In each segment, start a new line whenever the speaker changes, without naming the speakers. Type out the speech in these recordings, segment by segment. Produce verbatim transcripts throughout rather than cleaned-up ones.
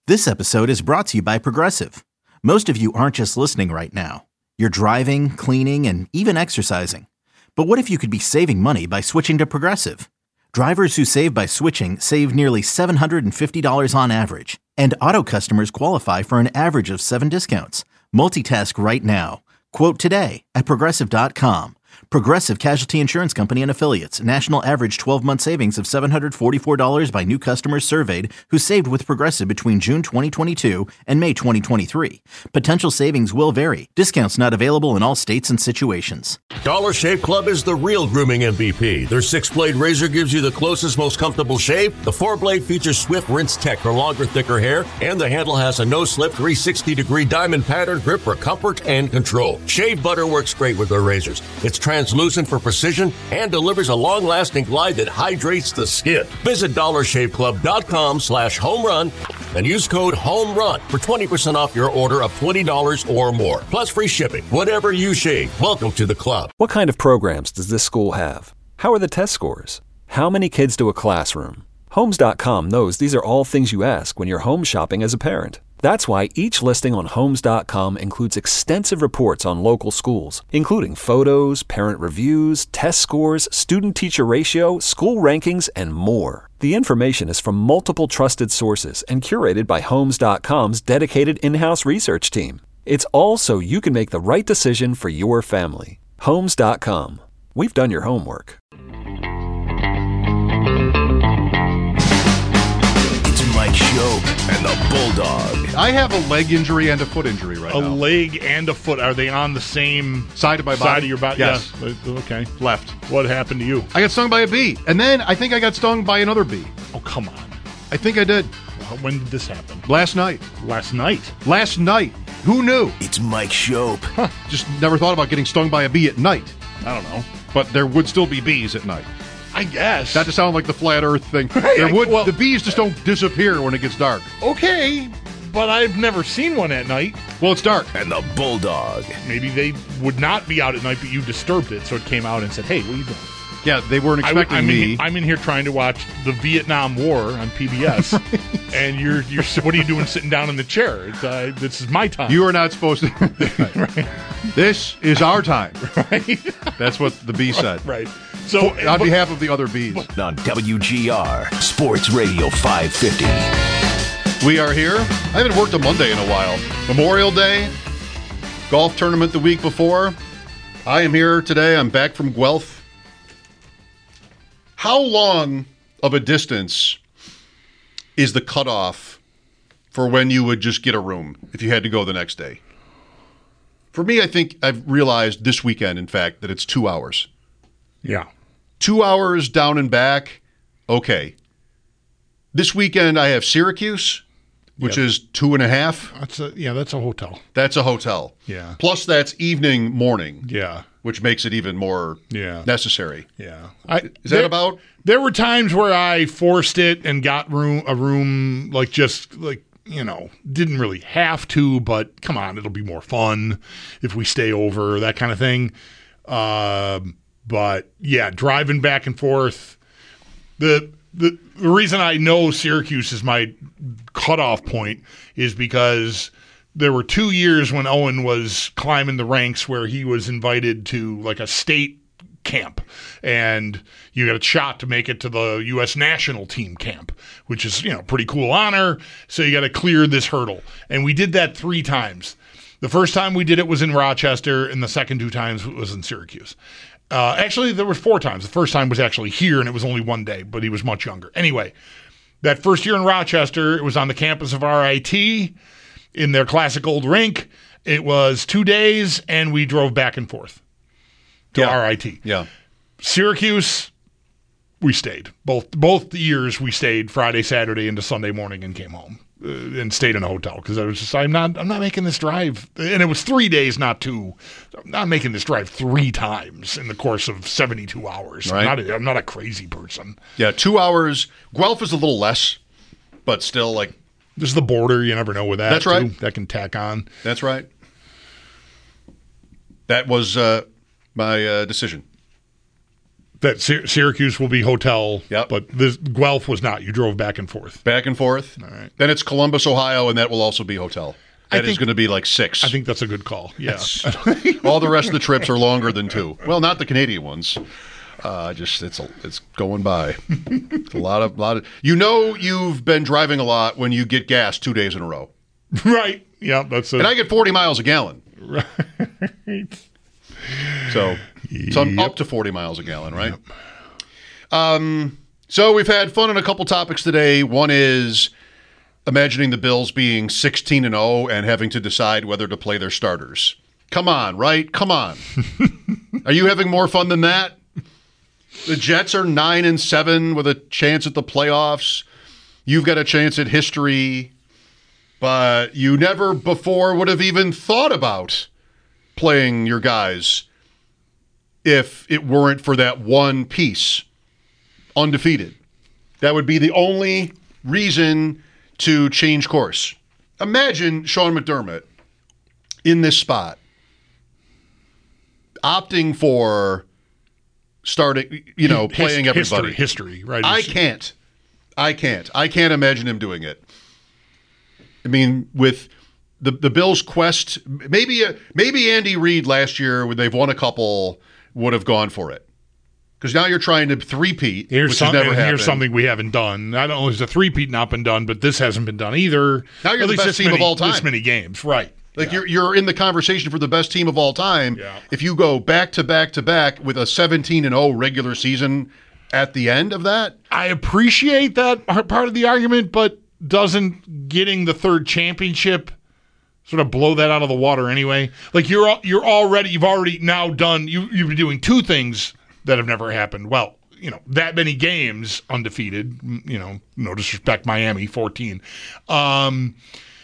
This episode is brought to you by Progressive. Most of you aren't just listening right now. You're driving, cleaning, and even exercising. But what if you could be saving money by switching to Progressive? Drivers who save by switching save nearly seven hundred fifty dollars on average. And auto customers qualify for an average of seven discounts. Multitask right now. Quote today at Progressive dot com. Progressive Casualty Insurance Company and Affiliates. National average twelve-month savings of seven hundred forty-four dollars by new customers surveyed who saved with Progressive between June twenty twenty-two and May twenty twenty-three. Potential savings will vary. Discounts not available in all states and situations.
Dollar Shave Club is the real grooming M V P. Their six-blade razor gives you the closest, most comfortable shave. The four-blade features swift rinse tech for longer, thicker hair. And the handle has a no-slip three hundred sixty degree diamond pattern grip for comfort and control. Shave butter works great with their razors. It's translucent for precision and delivers a long-lasting glide that hydrates the skin. Visit dollar shave club dot com slash home run and use code HOMERUN for twenty percent off your order of twenty dollars or more. Plus free shipping. Whatever you shave, welcome to the club.
What kind of programs does this school have? How are the test scores? How many kids do a classroom? Homes dot com knows these are all things you ask when you're home shopping as a parent. That's why each listing on Homes dot com includes extensive reports on local schools, including photos, parent reviews, test scores, student-teacher ratio, school rankings, and more. The information is from multiple trusted sources and curated by Homes dot com's dedicated in-house research team. It's all so you can make the right decision for your family. Homes dot com. We've done your homework.
Mike Shope and the Bulldog.
I have a leg injury and a foot injury right
a
now.
A leg and a foot. Are they on the same
side of my body?
Side of your body?
Yes.
Yeah. Okay.
Left.
What happened to you?
I got stung by a bee. And then I think I got stung by another bee.
Oh, come on.
I think I did.
When did this happen?
Last night.
Last night?
Last night. Who knew?
It's Mike Shope.
Huh. Just never thought about getting stung by a bee at night.
I don't know.
But there would still be bees at night.
I guess.
Not to sound like the flat earth thing. There would well, the bees just don't disappear when it gets dark.
Okay, but I've never seen one at night.
Well, it's dark.
And the Bulldog.
Maybe they would not be out at night, but you disturbed it, so it came out and said, "Hey, what are you doing?"
Yeah, they weren't expecting
I, I'm
me.
In, I'm in here trying to watch the Vietnam War on P B S, right. And you're you're. What are you doing sitting down in the chair? It's, uh, this is my time.
You are not supposed to. Right. This is our time.
Right.
That's what the bee said.
Right. So,
on but, behalf of the other bees.
On W G R Sports Radio five fifty.
We are here. I haven't worked a Monday in a while. Memorial Day, golf tournament the week before. I am here today. I'm back from Guelph. How long of a distance is the cutoff for when you would just get a room if you had to go the next day? For me, I think I've realized this weekend, in fact, that it's two hours.
Yeah.
Two hours down and back, okay. This weekend I have Syracuse, which yep. is two and a half.
That's a, yeah, that's a hotel.
That's a hotel.
Yeah.
Plus that's evening, morning.
Yeah.
Which makes it even more
yeah.
necessary.
Yeah.
I, Is that
there,
about?
There were times where I forced it and got room a room, like just like, you know, didn't really have to, but come on, it'll be more fun if we stay over, that kind of thing. Um, but yeah, driving back and forth. The, the the reason I know Syracuse is my cutoff point is because there were two years when Owen was climbing the ranks where he was invited to like a state camp, and you got a shot to make it to the U S national team camp, which is, you know, pretty cool honor. So you got to clear this hurdle. And we did that three times. The first time we did it was in Rochester, and the second two times it was in Syracuse. Uh, actually, there were four times. The first time was actually here, and it was only one day, but he was much younger. Anyway, that first year in Rochester, it was on the campus of R I T in their classic old rink. It was two days, and we drove back and forth to
yeah.
R I T.
Yeah.
Syracuse, we stayed. Both both years we stayed Friday, Saturday into Sunday morning and came home uh, and stayed in a hotel because I was just I'm not I'm not making this drive, and it was three days, not two. I'm not making this drive three times in the course of seventy-two hours.
Right.
I'm not a, I'm not a crazy person.
Yeah, two hours. Guelph is a little less, but still like.
This is the border. You never know with that.
That's right.
Too. That can tack on.
That's right. That was uh, my uh, decision.
That Sy- Syracuse will be hotel,
Yep.
but this Guelph was not. You drove back and forth.
Back and forth.
All right.
Then it's Columbus, Ohio, and that will also be hotel.
I
That is
think-
going to be like six.
I think that's a good call. Yeah.
All the rest of the trips are longer than two. Well, not the Canadian ones. Uh, just it's a, it's going by. It's a lot of lot of. You know, you've been driving a lot when you get gas two days in a row.
Right. Yeah, that's a,
And I get forty miles a gallon.
right.
So, so I'm
Yep.
up to forty miles a gallon, right? Um, so we've had fun on a couple topics today. One is imagining the Bills being sixteen and oh and having to decide whether to play their starters. Come on, right? Come on. Are you having more fun than that? The Jets are nine and seven with a chance at the playoffs. You've got a chance at history, but you never before would have even thought about playing your guys if it weren't for that one piece, undefeated. That would be the only reason to change course. Imagine Sean McDermott in this spot, opting for starting, you know,
His-
playing everybody.
History, history right?
I
It's-
can't. I can't. I can't imagine him doing it. I mean, with the the Bills' quest, maybe uh, maybe Andy Reid last year when they've won a couple would have gone for it. Because now you're trying to three-peat,
Here's,
which
some,
has never
and
happened.
here's something we haven't done. I don't know, there's a three-peat not been done, but this hasn't been done either.
Now you're
At
the
least
best
this
team of
many-
all time.
This many games, right.
Like
Yeah.
you're you're in the conversation for the best team of all time.
Yeah.
If you go back to back to back with a seventeen and oh regular season at the end of that,
I appreciate that part of the argument, but doesn't getting the third championship sort of blow that out of the water anyway? Like you're al- you're already you've already now done you you've been doing two things that have never happened. Well, you know, that many games undefeated. You know, no disrespect, Miami fourteen, um,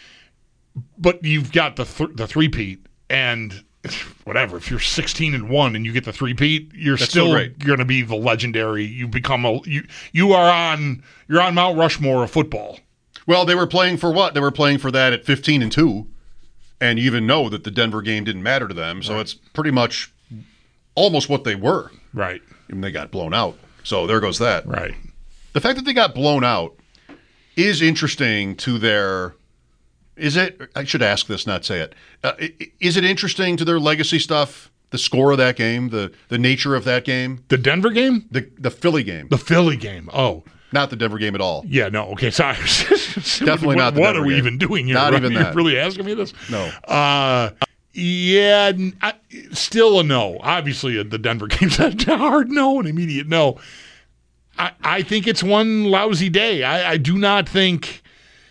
but you've got the th- the three-peat and. Whatever. If you're sixteen and one and you get the three-peat, you're
That's
still
still great.
going to be the legendary. You become a you. You are on. You're on Mount Rushmore of football.
well, they were playing for what? They were playing for that at fifteen and two, and you even know that the Denver game didn't matter to them. So it's pretty much almost what they were.
Right.
And they got blown out. So there goes that.
Right.
The fact that they got blown out is interesting to their. Is it? I should ask this, not say it. Uh, i- is it interesting to their legacy stuff? The score of that game, the the nature of that game,
The Denver game,
the the Philly game,
the Philly game. Oh,
not the Denver game at all.
yeah. No. Okay. Sorry.
Definitely
what,
not the
What
Denver
are we
game.
even doing here?
Not
right?
even
You're
that.
really asking me this?
No.
Uh, yeah. n- I, still a no. Obviously, uh, the Denver game's a hard no, an immediate no. I, I think it's one lousy day. I, I do not think.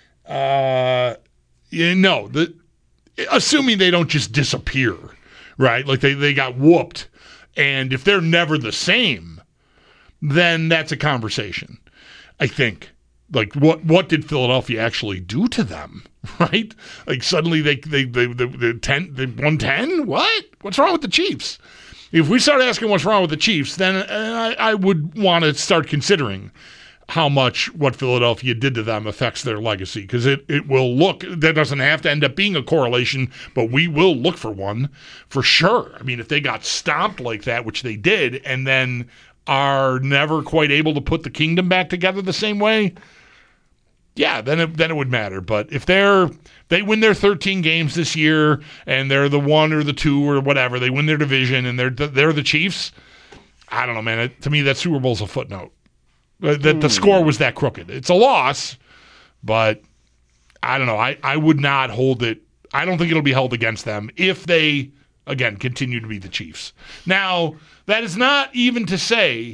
Uh, yeah, no. The assuming they don't just disappear, right? Like they, they got whooped, and if they're never the same, then that's a conversation. I think. Like what what did Philadelphia actually do to them? Right? Like suddenly they they they they, they ten they won ten? What? What's wrong with the Chiefs? If we start asking what's wrong with the Chiefs, then uh, I, I would want to start considering how much what Philadelphia did to them affects their legacy, because it, it will look, that doesn't have to end up being a correlation, but we will look for one for sure. I mean, if they got stomped like that, which they did, and then are never quite able to put the kingdom back together the same way, yeah, then it, then it would matter. But if they're they win their thirteen games this year and they're the one or the two or whatever, they win their division and they're they're the Chiefs, I don't know, man. It, to me, that Super Bowl's a footnote. That the, the score was that crooked. It's a loss, but I don't know. I, I would not hold it. I don't think it'll be held against them if they, again, continue to be the Chiefs. Now, that is not even to say,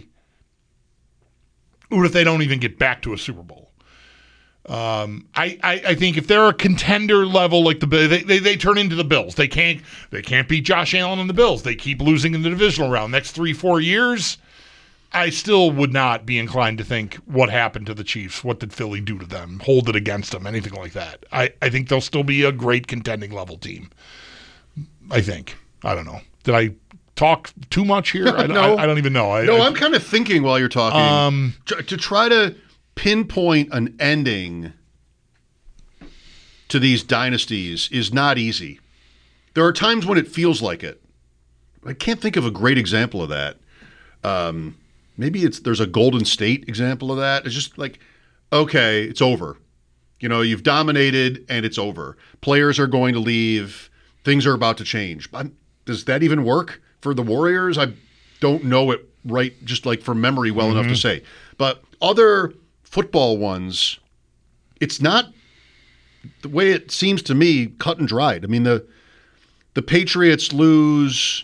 what if they don't even get back to a Super Bowl? Um, I, I, I think if they're a contender level, like the they, they they turn into the Bills. They can't they can't beat Josh Allen and the Bills. They keep losing in the divisional round. Next three four years, I still would not be inclined to think what happened to the Chiefs. What did Philly do to them? Hold it against them? Anything like that? I, I think they'll still be a great contending level team. I think. I don't know. Did I talk too much here? I,
No.
I, I don't even know. I,
No,
I,
I'm kind of thinking while you're talking
Um,
tr- to try to pinpoint an ending to these dynasties is not easy. There are times when it feels like it. I can't think of a great example of that. Um, maybe it's there's a Golden State example of that. It's just like, okay, it's over. You know, you've dominated and it's over. Players are going to leave. Things are about to change. But does that even work for the Warriors? I don't know it right, just like from memory well mm-hmm. enough to say. But other football ones, it's not the way it seems to me cut and dried. I mean, the the Patriots lose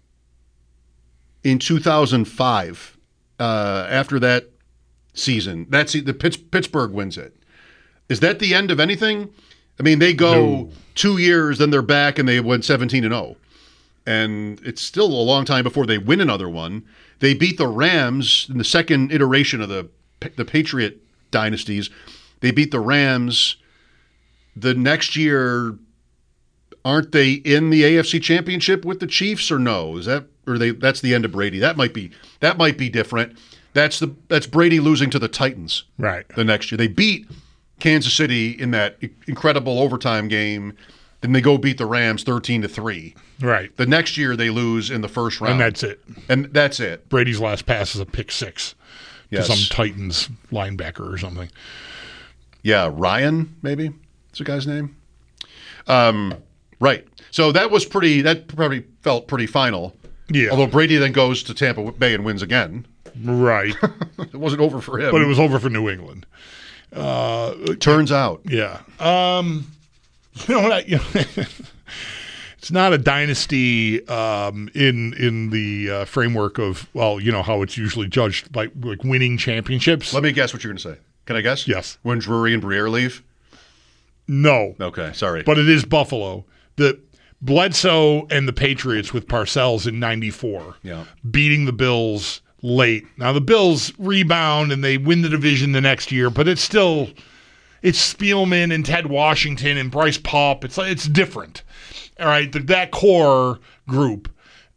in two thousand five. Uh, after that season, that's the Pittsburgh wins it. Is that the end of anything? I mean, they go no. two years, then they're back, and they went seventeen and oh. And it's still a long time before they win another one. They beat the Rams in the second iteration of the the Patriot dynasties. They beat the Rams. The next year, aren't they in the A F C Championship with the Chiefs or no? Is that or they? That's the end of Brady. That might be that might be different. That's the that's Brady losing to the Titans.
Right.
The next year, they beat Kansas City in that incredible overtime game. Then they go beat the Rams thirteen to three.
Right.
The next year they lose in the first round.
And that's it.
And that's it.
Brady's last pass is a pick six
yes.
to some Titans linebacker or something.
Yeah, Ryan, maybe? That's the guy's name. Um, right. So that was pretty, that probably felt pretty final.
Yeah.
Although Brady then goes to Tampa Bay and wins again.
Right.
It wasn't over for him.
But it was over for New England. Uh,
Turns out.
Yeah. Um, you know what? I, you know, it's not a dynasty um, in in the uh, framework of, well, you know, how it's usually judged by like winning championships.
Let me guess what you're going to say. Can I guess?
Yes.
When Drury and Briere leave?
No.
Okay, sorry.
But it is Buffalo. The Bledsoe and the Patriots with Parcells in ninety-four.
Yeah.
Beating the Bills late. Now the Bills rebound and they win the division the next year, but it's still it's Spielman and Ted Washington and Bryce Paup. It's like it's different. All right, the, that core group,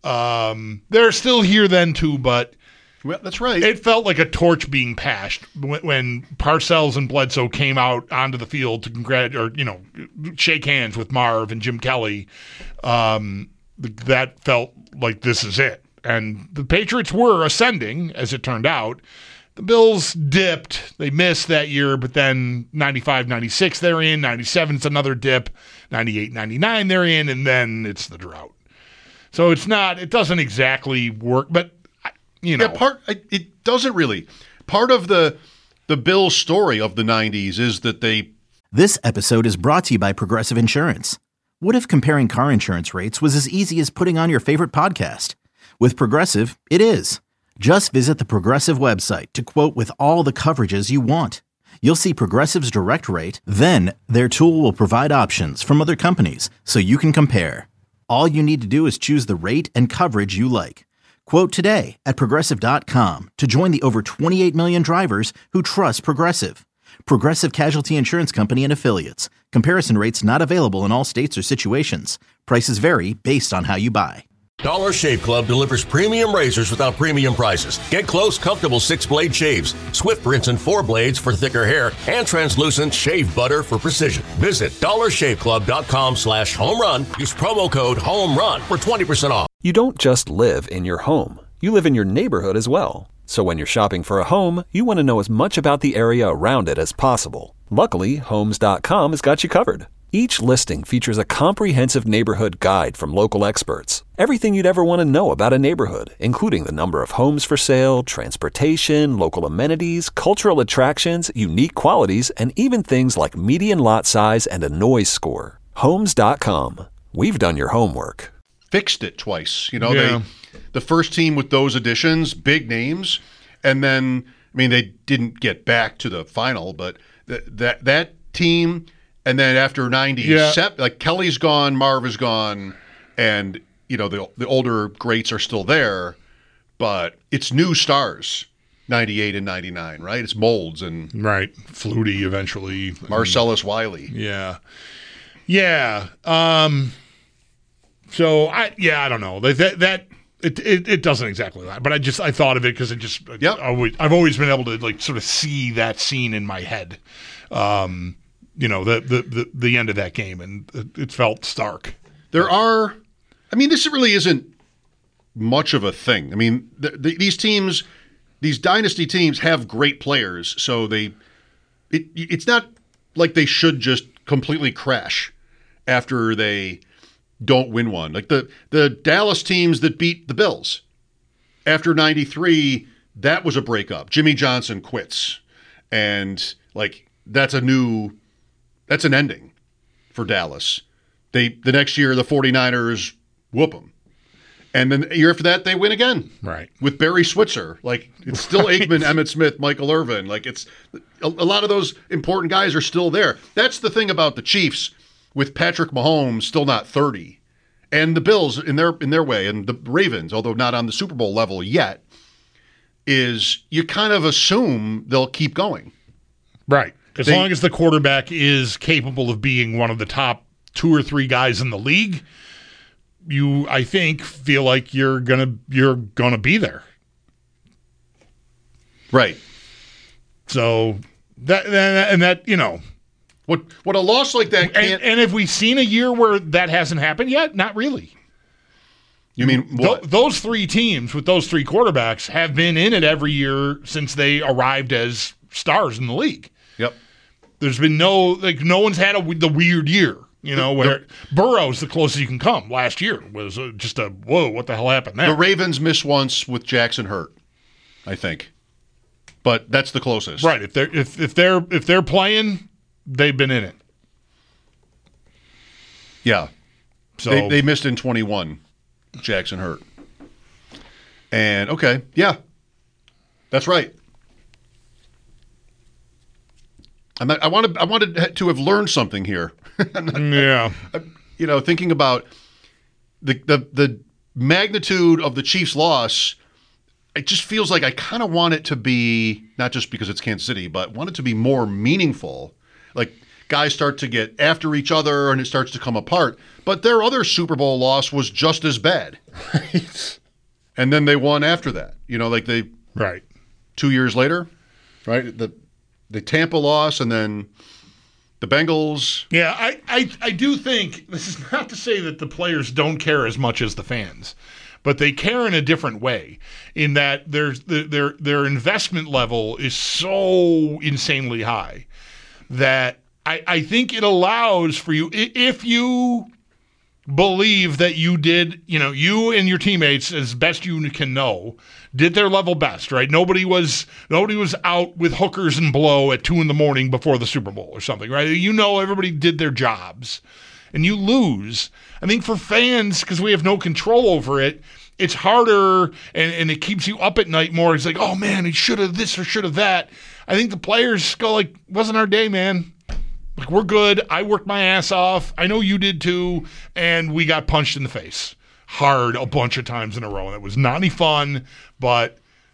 um, they're still here then too, but
well, that's right.
It felt like a torch being passed when, when Parcells and Bledsoe came out onto the field to congrat or you know shake hands with Marv and Jim Kelly. Um, that felt like this is it. And the Patriots were ascending, as it turned out. The Bills dipped. They missed that year, but then ninety-five ninety-six they're in. ninety-seven it's another dip. ninety-eight ninety-nine they're in, and then it's the drought. So it's not, it doesn't exactly work, but, you know.
Yeah, part, it doesn't really. Part of the the Bills story of the nineties is that they...
This episode is brought to you by Progressive Insurance. What if comparing car insurance rates was as easy as putting on your favorite podcast? With Progressive, it is. Just visit the Progressive website to quote with all the coverages you want. You'll see Progressive's direct rate, then their tool will provide options from other companies so you can compare. All you need to do is choose the rate and coverage you like. Quote today at Progressive dot com to join the over twenty-eight million drivers who trust Progressive. Progressive Casualty Insurance Company and Affiliates. Comparison rates not available in all states or situations. Prices vary based on how you buy.
Dollar Shave Club delivers premium razors without premium prices. Get close, comfortable six-blade shaves, Swift rinse and four blades for thicker hair, and translucent shave butter for precision. Visit dollar shave club dot com slash home run. Use promo code HOMERUN for twenty percent off.
You don't just live in your home. You live in your neighborhood as well. So when you're shopping for a home, you want to know as much about the area around it as possible. Luckily, Homes dot com has got you covered. Each listing features a comprehensive neighborhood guide from local experts. Everything you'd ever want to know about a neighborhood, including the number of homes for sale, transportation, local amenities, cultural attractions, unique qualities, and even things like median lot size and a noise score. Homes dot com. We've done your homework.
Fixed it twice. You know,
Yeah.
they the first team with those additions, big names, and then, I mean, they didn't get back to the final, but th- that that team... And then after ninety,
Yeah.
Sep, like Kelly's gone, Marv is gone, and you know the the older greats are still there, but it's new stars, ninety-eight and ninety-nine, right? It's Molds and
Right. Flutie eventually.
Marcellus Wiley.
Yeah. Yeah. Um, so, I yeah, I don't know. That, that, that it, it, it doesn't exactly that, but I just, I thought of it because it just,
Yep.
I always, I've always been able to like sort of see that scene in my head. Um, you know, the, the, the, the end of that game, and it, it felt stark.
There are, I mean, this really isn't much of a thing. I mean, the, the, these teams these dynasty teams have great players, so they it it's not like they should just completely crash after they don't win one. Like the the Dallas teams that beat the Bills after ninety-three, that was a breakup. Jimmy Johnson quits, and like that's a new that's an ending for Dallas. They the next year the 49ers whoop them. And then the year after that, they win again.
Right. With
Barry Switzer. Like, it's still right. Aikman, Emmitt Smith, Michael Irvin. Like, it's a, a lot of those important guys are still there. That's the thing about the Chiefs with Patrick Mahomes still not thirty. And the Bills in their in their way, and the Ravens, although not on the Super Bowl level yet, is you kind of assume they'll keep going.
Right. As they, long as the quarterback is capable of being one of the top two or three guys in the league, you, I think, feel like you're gonna you're gonna be there,
right?
So that, that and that you know,
what what a loss like that can't.
And, and have we seen a year where that hasn't happened yet? Not really.
You mean what?
Th- those three teams with those three quarterbacks have been in it every year since they arrived as stars in the league.
Yep.
There's been no like no one's had a, the weird year. You know, where the, Burrow's the closest you can come. Last year was a, just a, whoa, what the hell happened there?
The Ravens missed once with Jackson hurt, I think. But that's the closest.
Right. If they're if, if they're if they're playing, they've been in it.
Yeah.
So
they, they missed in twenty-one, Jackson hurt. And okay, yeah. That's right. I'm not, I wanted I wanted to have learned something here.
Yeah,
you know, thinking about the, the the magnitude of the Chiefs' loss, it just feels like I kind of want it to be, not just because it's Kansas City, but want it to be more meaningful. Like guys start to get after each other and it starts to come apart. But their other Super Bowl loss was just as bad.
Right.
And then they won after that. You know, like they
right
two years later, right? The the Tampa loss and then the Bengals.
Yeah, I, I, I do think, this is not to say that the players don't care as much as the fans, but they care in a different way in that there's the, their their investment level is so insanely high that I, I think it allows for you, if you believe that you did, you know, you and your teammates, as best you can know, did their level best, right? Nobody was nobody was out with hookers and blow at two in the morning before the Super Bowl or something, right? You know, everybody did their jobs, and you lose. I think for fans, because we have no control over it, it's harder, and, and it keeps you up at night more. It's like, oh man, he should have this or should have that. I think the players go like, wasn't our day, man. Like, we're good. I worked my ass off. I know you did too, and we got punched in the face hard a bunch of times in a row, and it was not any fun. But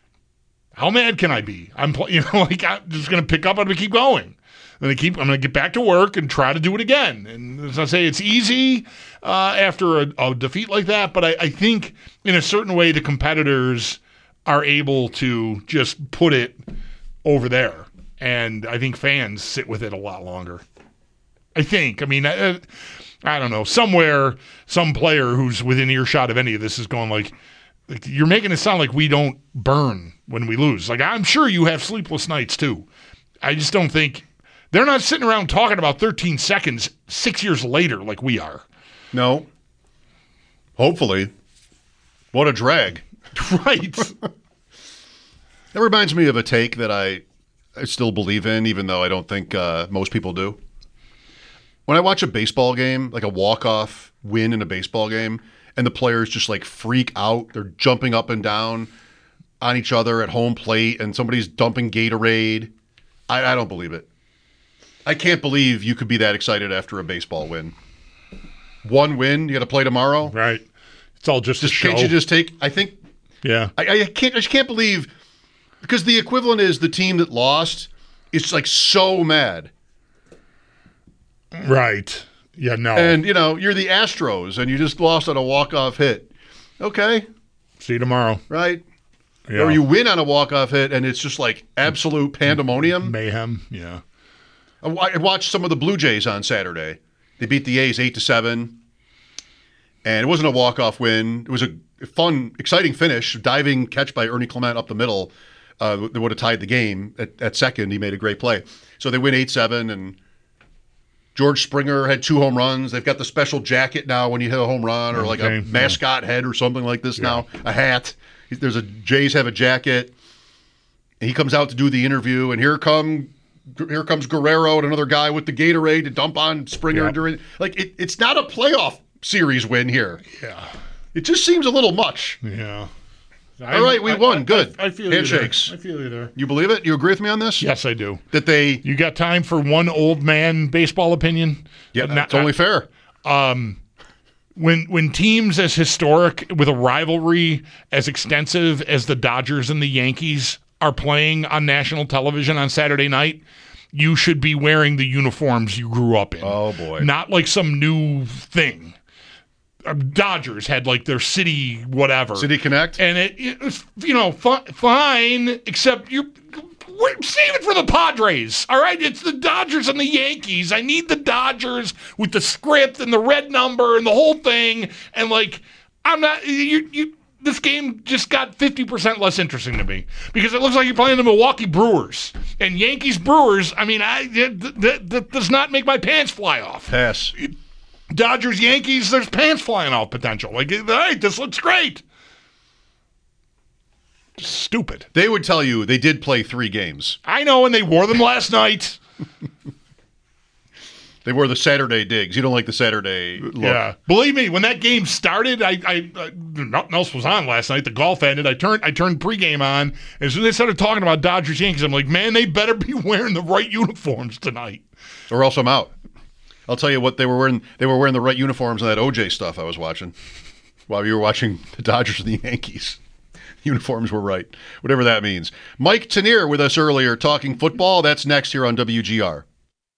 how mad can I be? I'm, you know, like I'm just gonna pick up and keep going. And I keep. I'm gonna get back to work and try to do it again. And as I say, it's easy uh, after a, a defeat like that. But I, I think in a certain way, the competitors are able to just put it over there, and I think fans sit with it a lot longer. I think. I mean, I, I don't know. Somewhere, some player who's within earshot of any of this is going like, like, you're making it sound like we don't burn when we lose. Like, I'm sure you have sleepless nights too. I just don't think they're not sitting around talking about thirteen seconds six years later like we are.
No. Hopefully. What a drag.
Right.
That reminds me of a take that I, I still believe in, even though I don't think uh, most people do. When I watch a baseball game, like a walk-off win in a baseball game, and the players just like freak out, they're jumping up and down on each other at home plate, and somebody's dumping Gatorade, I, I don't believe it. I can't believe you could be that excited after a baseball win. One win, you got to play tomorrow.
Right. It's all just,
just
a show.
Can't you just take? I think.
Yeah.
I, I can't. I just can't believe, because the equivalent is the team that lost is like so mad.
Right. Yeah, no.
And, you know, you're the Astros, and you just lost on a walk-off hit. Okay.
See you tomorrow.
Right?
Yeah.
Or you win on a walk-off hit, and it's just like absolute pandemonium.
Mayhem, yeah.
I watched some of the Blue Jays on Saturday. They beat the A's eight to seven, and it wasn't a walk-off win. It was a fun, exciting finish, diving catch by Ernie Clement up the middle. uh, that would have tied the game at, at second. He made a great play. So they win eight seven, and George Springer had two home runs. They've got the special jacket now when you hit a home run, or like
okay,
a mascot
yeah.
head or something like this
yeah.
now, a hat. There's a Jays have a jacket. And he comes out to do the interview, and here come here comes Guerrero and another guy with the Gatorade to dump on Springer
yeah.
during. Like it, it's not a playoff series win here.
Yeah,
it just seems a little much.
Yeah.
All right, we
I,
won.
I,
Good.
I, I feel
handshakes.
You there. I feel you there.
You believe it? You agree with me on this?
Yes, I do.
That they.
You got time for one old man baseball opinion?
Yeah, that's only fair.
Um, when when teams as historic with a rivalry as extensive as the Dodgers and the Yankees are playing on national television on Saturday night, you should be wearing the uniforms you grew up in.
Oh boy! Not
like some new thing. Dodgers had like their city whatever.
City Connect?
And it, it was, you know, fi- fine, except you save it for the Padres, all right? It's the Dodgers and the Yankees. I need the Dodgers with the script and the red number and the whole thing. And like, I'm not, you, you, this game just got fifty percent less interesting to me because it looks like you're playing the Milwaukee Brewers. And Yankees Brewers, I mean, I that, that, that does not make my pants fly off.
Pass.
It, Dodgers, Yankees, there's pants flying off potential. Like, all right, this looks great. Stupid.
They would tell you they did play three games.
I know, and they wore them last night.
They wore the Saturday digs. You don't like the Saturday look.
Yeah. Believe me, when that game started, I, I, I nothing else was on last night. The golf ended. I turned I turned pregame on. And as soon as they started talking about Dodgers, Yankees, I'm like, man, they better be wearing the right uniforms tonight.
Or else I'm out. I'll tell you what, they were wearing they were wearing the right uniforms on that O J stuff I was watching while you were watching the Dodgers and the Yankees. Uniforms were right. Whatever that means. Mike Tanier with us earlier talking football. That's next here on W G R.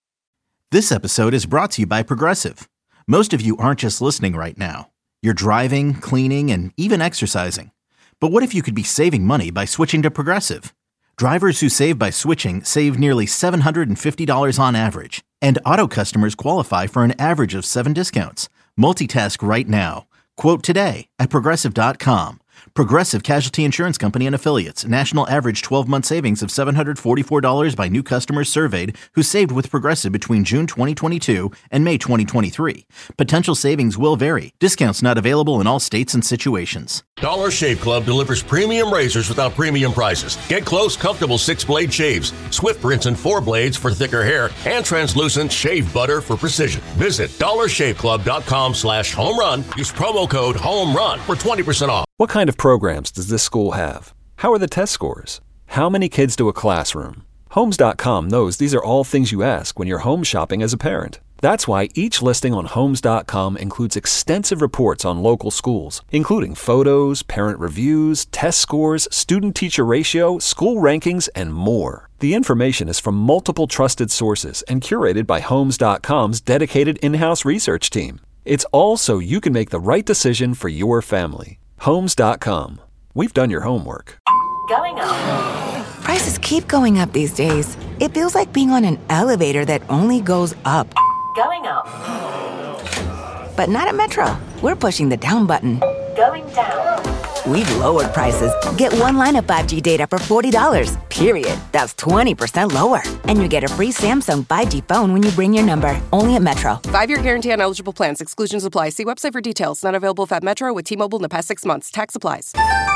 This episode is brought to you by Progressive. Most of you aren't just listening right now. You're driving, cleaning, and even exercising. But what if you could be saving money by switching to Progressive? Drivers who save by switching save nearly seven hundred fifty dollars on average. And auto customers qualify for an average of seven discounts. Multitask right now. Quote today at Progressive dot com. Progressive Casualty Insurance Company and Affiliates. National average twelve-month savings of seven hundred forty-four dollars by new customers surveyed who saved with Progressive between June twenty twenty-two and May twenty twenty-three. Potential savings will vary. Discounts not available in all states and situations.
Dollar Shave Club delivers premium razors without premium prices. Get close, comfortable six-blade shaves, Swift rinse and four blades for thicker hair, and translucent shave butter for precision. Visit dollar shave club dot com slash home run. Use promo code HOMERUN for twenty percent off.
What kind of programs does this school have? How are the test scores? How many kids do a classroom? Homes dot com knows these are all things you ask when you're home shopping as a parent. That's why each listing on Homes dot com includes extensive reports on local schools, including photos, parent reviews, test scores, student-teacher ratio, school rankings, and more. The information is from multiple trusted sources and curated by Homes dot com's dedicated in-house research team. It's all so you can make the right decision for your family. Homes dot com. We've done your homework.
Going up.
Prices keep going up these days. It feels like being on an elevator that only goes up.
Going up.
But not at Metro. We're pushing the down button.
Going down.
We've lowered prices. Get one line of five G data for forty dollars, period. That's twenty percent lower. And you get a free Samsung five G phone when you bring your number. Only at Metro.
Five-year guarantee on eligible plans. Exclusions apply. See website for details. Not available at Metro with T-Mobile in the past six months. Tax applies.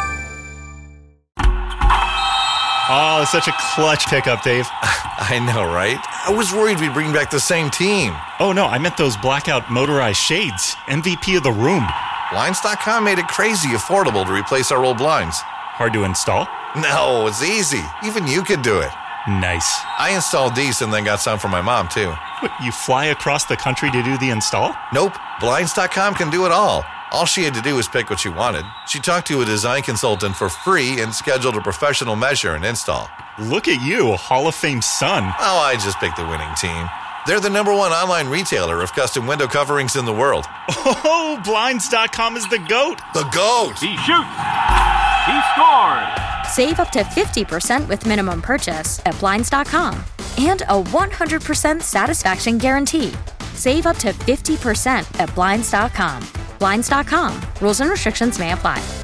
Oh, such a clutch pickup, Dave.
I know, right? I was worried we'd bring back the same team.
Oh, no, I meant those blackout motorized shades. M V P of the room.
Blinds dot com made it crazy affordable to replace our old blinds.
Hard to install?
No, it's easy. Even you could do it.
Nice.
I installed these and then got some for my mom, too.
What, you fly across the country to do the install?
Nope. Blinds dot com can do it all. All she had to do was pick what she wanted. She talked to a design consultant for free and scheduled a professional measure and install.
Look at you, Hall of Fame son.
Oh, I just picked the winning team. They're the number one online retailer of custom window coverings in the world.
Oh, Blinds dot com is the GOAT.
The GOAT!
He shoots. He scored.
Save up to fifty percent with minimum purchase at Blinds dot com. And a one hundred percent satisfaction guarantee. Save up to fifty percent at Blinds dot com. Blinds dot com. Rules and restrictions may apply.